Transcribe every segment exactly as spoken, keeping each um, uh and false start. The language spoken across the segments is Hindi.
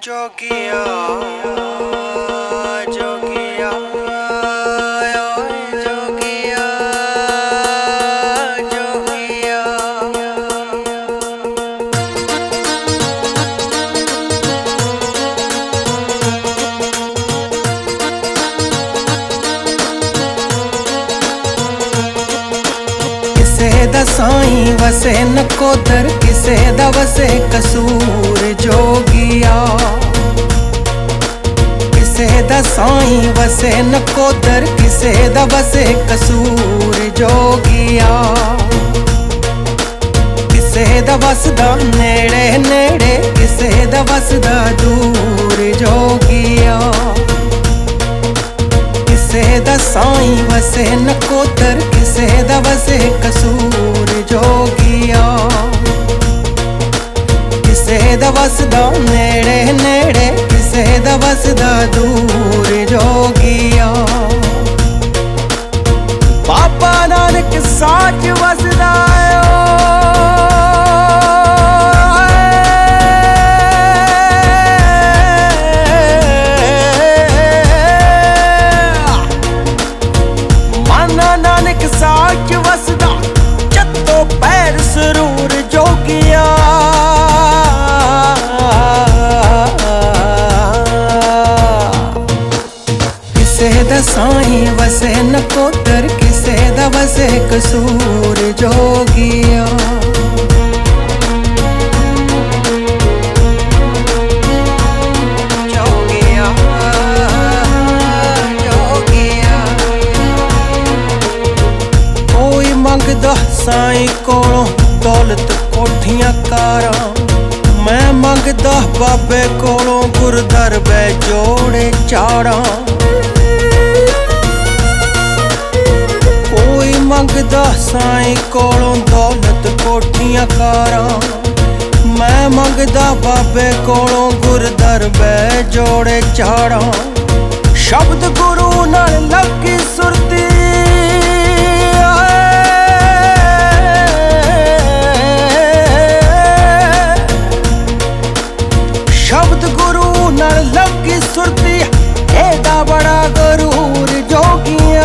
जोगिया जोगिया ओए जोगिया जोगिया किसे दा साईं वसे नकोदर किसे दा वसे कसूर जोगिया किसे दा साईं वसे नकोदर किसे दा वसे कसूर जोगिया किसे दा वसदा नेड़े नेड़े किसे दा वसदा दूर जोगिया किसे दा साईं वसे नकोदर किसे दा वसे कसूर जोगिया किसे दा वसदा नेड़े नेड़े किसे दा वसदा दूर जोगिया बाबा नानक साच वसदा नानक साच वसदा जत्तो पैर सरूर जोगिया किसे दा साईं वसे नकोदर किसे दा वसे कसूर जोगिया मंगदा साईं कोलों दौलत कोठियां कारां मैं मंगदा बाबे कोलों गुरदर बै जोड़े चाड़ां कोई मंगदा साईं कोलों दौलत कोठियां कारां मैं मंगदा बाबे कोलों गुरदर बै जोड़े चाड़ां शब्द गुरु नाल लगी सुरती शब्द गुरु नाल लगी सुरती एदा बड़ा गरूर जोगिया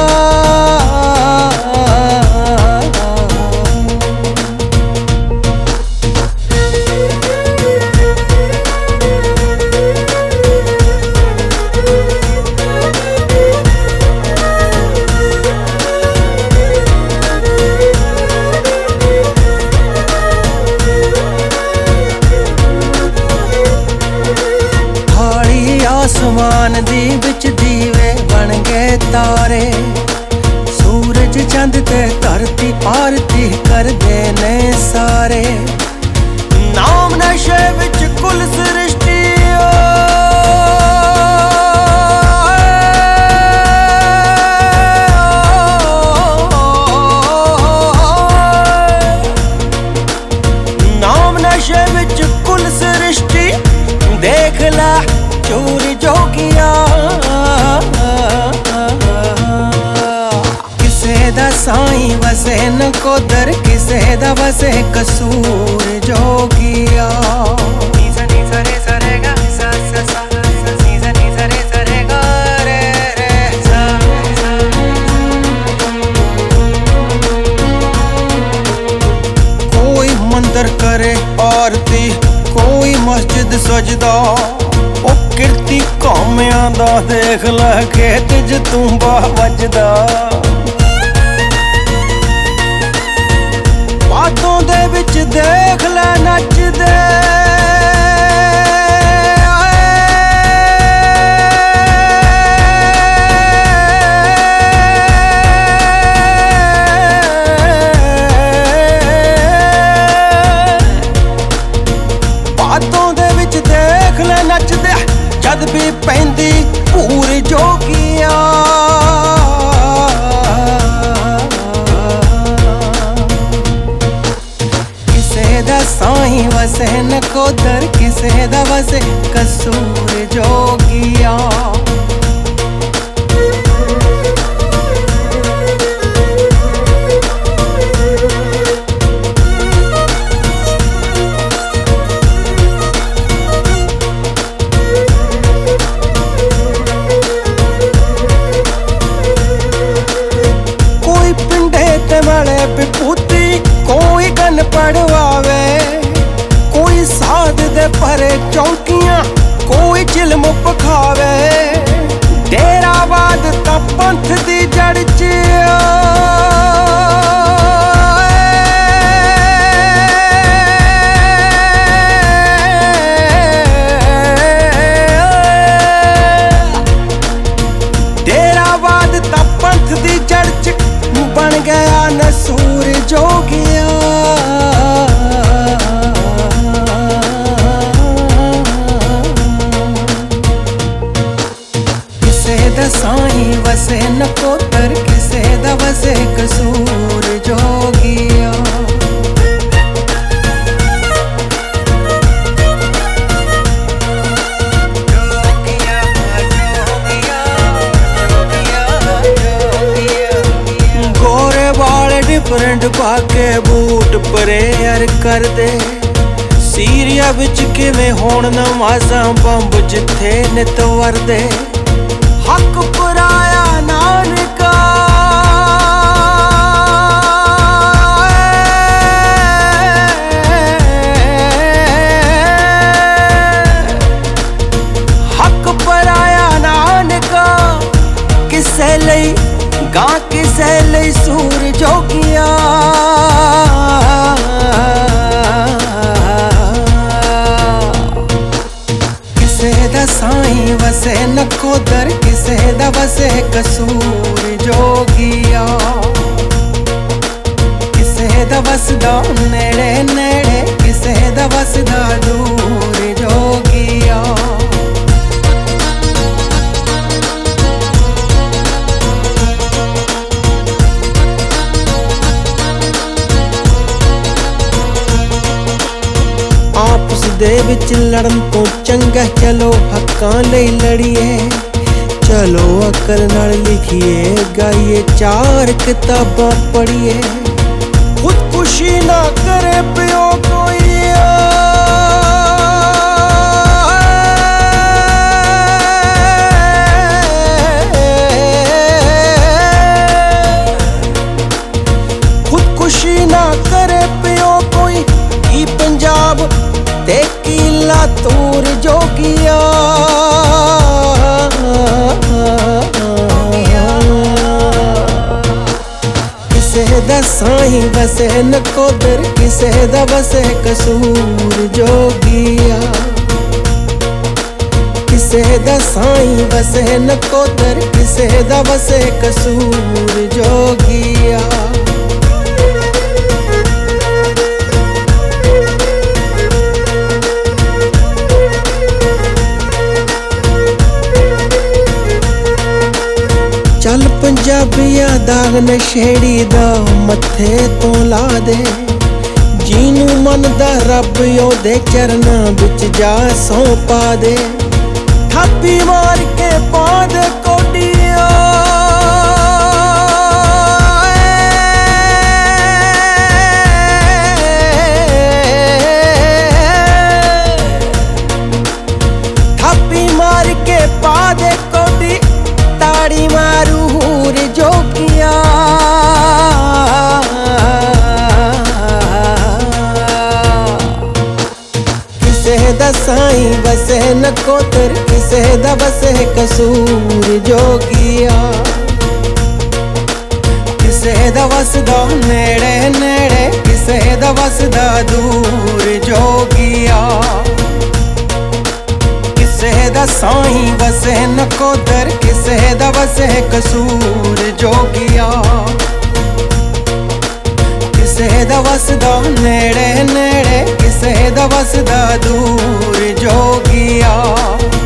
आसमान दी विच दीवे बन गए तारे सूरज चंद ते धरती आरती कर दे ने सारे नाम नशे विच कुल सृष्टि नाम नशे विच कुल सृष्टि देख ला चूर जोगिया किसे दा साईं वसे नकोदर किसे दा वसे कसूर जोगिया कोई मंदिर करे आरती कोई मस्जिद सजदा ओ किरती कौमियां दा देख लै खेत च तूंबा वजदा बातों दे विच देख लै नचदे बातों दे विच देख लै नचदे जद भी पैंदी पूर जोगिया किसे दा साईं वसे नकोदर किसे दा वसे कसूर जोगिया ज्ञान पढ़वावे, कोई साध दे परे चौकियां, कोई चिल्म पखावे। डेरावाद तां पंथ दी जड़ च डेरावाद तां पंथ दी जड़ च बन गया नसूर जोगिया। किसे दा साईं वसे नकोतर, किसे दा वसे कसूर जोगिया। डिफरेंट पाके बूट प्रेयर कर दे, सीरिया विच किवें होण नमाज़ां बंब जिथे नित वरदे। हक पुराया नानका हक पुराया नानका, किसे लई गा किसे लई सूर जोगिया। किसे दा साईं वसे नकोदर, किसे दा वसे कसूर जोगिया। किसे दा वसदा नेड़े नेड़े, किसे दा वसदा दूर जोगिया। आपस दे विच लड़न तो चंगा चलो हक्कां लई लड़िए। चलो अकल नाल लिखिए, गाइए चार किताबां पढ़िए। खुदकुशी ना करे पियो कोई, खुदकुशी ना करे पियो कोई। की पंजाब ते की लातूर जोगिया। किसे दा साईं वसे नकोदर, किसे दा वसे कसूर जोगिया। किसे दा साईं वसे नकोदर, किसे दा वसे कसूर जोगिया। चल पंजाबिया दाग नशेड़ी दा मत्थे तो ला दे। जीनू मनदा रब ओदे चरना बिच जा सौ पा दे। थापी मार के पा दे कोडिया, थापी मार के पा दे कोडी। ताड़ी मारू हूर जोगिया। किसे दा साईं वसे नकोदर, किसे दा वसे कसूर जोगिया। किसे दा वसदा नेड़े नेड़े, किसे दा वसदा दूर जोगिया। किसे दा साईं वसे नकोदर, किसे दा वसे कसूर जोगिया। किसे दा वसदा नेड़े नेड़े, किसे दा वसदा दूर जोगिया।